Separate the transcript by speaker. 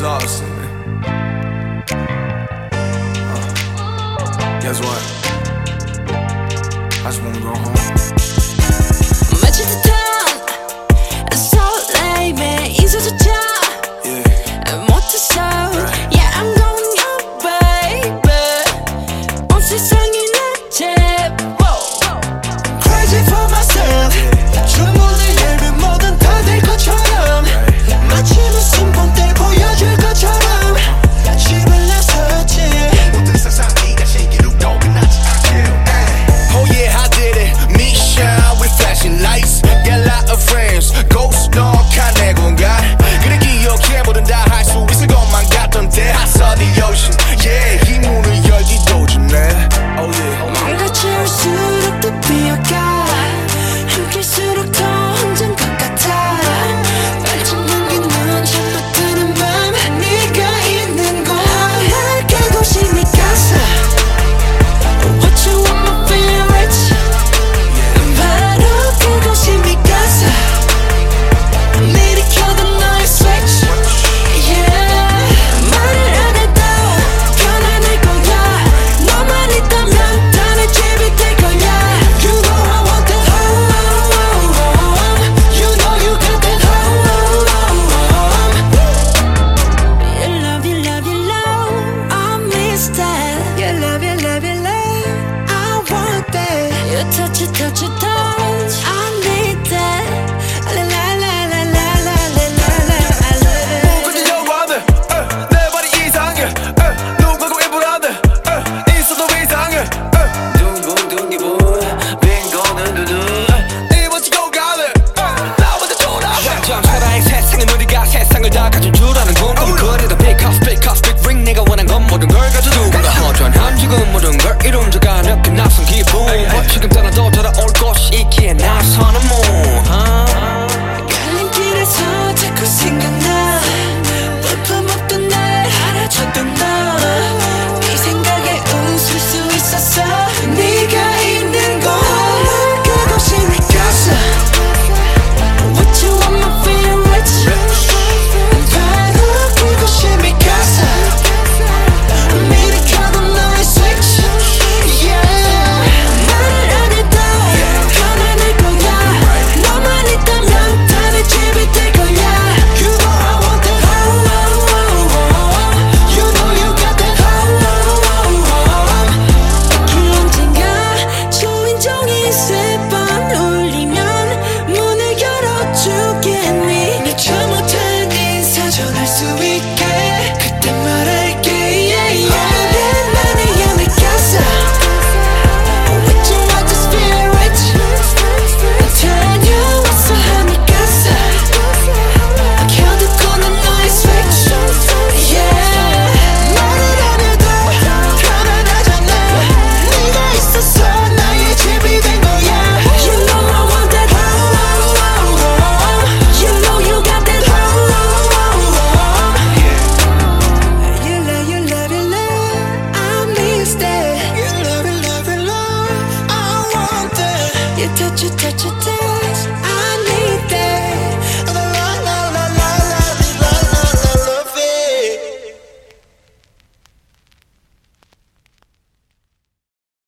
Speaker 1: exhausted, man. Guess what? I just wanna go home.
Speaker 2: 마치 듯한 설렘에 잊어조차 못했어. Yeah, I'm going home, baby. 온 세상이 내 집.
Speaker 3: Crazy for myself. 주문을 열면 뭐든 다 될 것처럼, 마치 무슨 본때 보여줄 것처럼 집을 나섰지. 모든 세상이가 신기루도 끝나지 않게.
Speaker 4: Oh yeah, I did it. Me shine with flashing lights. Got a lot of friends. Ghost 너가 내 공간. 그래 기억해 뭐든 다 할 수 있을 것만 같던데. I saw the ocean. Yeah, 이 문을 열기도 전에. Oh yeah.
Speaker 2: 망가질수록 더 비어가. 함께일수록 더 혼자인 것 같아. 빨리 넘기는 잠못 드는 밤 네가 있는 곳. 날 그곳이니까. What you want my favorites. 바로 그곳이니까. 일으켜둔 너의 switch. Yeah. 말을 안 해도 편안할 거야. 너만 있다면 다 내 집이 될 거야.
Speaker 3: You know I want that home. You know you got that home.
Speaker 2: You love, you love, you love. I miss that. You love, you love, you love. I want that. You touch it, touch it, touch. I need that. La la la la la la la la la. I love it.
Speaker 4: 굳이 여과들 내 발이 이상해. 누구고 일부라들 있어도 이상해. 둥근둥이분 빈거는 두둔 이번지고 가들 나보다 돌아. 완전 초라한 세상은 우리가 세상을 다 가진 줄 아는 건 그래도 big house big house big ring 내가 원한 건 모든 걸 가져 누군가 허전한 지금 모든 걸 이룬자가 느낀 낯선 기분. 지금 떠나도 돌아올 곳이 있기에 나서는 몸.
Speaker 2: 갈림길에서 자꾸 생각나. 볼품없던 날 알아줬던 너. 네 생각에 웃을 수 있었어. 네가 있는 곳. 그곳이니까. What you want my favorites. 바로 그곳이니까. 일으켜둔 너의 switch. Yeah. 말을 안 해도 편안할 거야. 너만 있다면 다 내 집이 될 거야.
Speaker 3: You know I want that home. You know you got that home.
Speaker 2: 길 언젠가 초인종이 세 번 울리면 문을 열어주겠니.
Speaker 3: 미처 못한 인사 전할 수 있게 그때 말할게. Yeah, yeah.
Speaker 2: 오랜만이야 내 casa.
Speaker 3: What you want this spirit.
Speaker 2: 다녀왔어 하니까.
Speaker 3: 켜두고는 너의 switch. Yeah. 말을 안 해도 편안하잖아. 네가 있어서 나의 집이 된 거야.
Speaker 2: You know I want that home. You know you got that home. You love, you love, you love. I miss that.
Speaker 3: You love it, love it, love. I want that.
Speaker 2: You touch it, touch it, touch.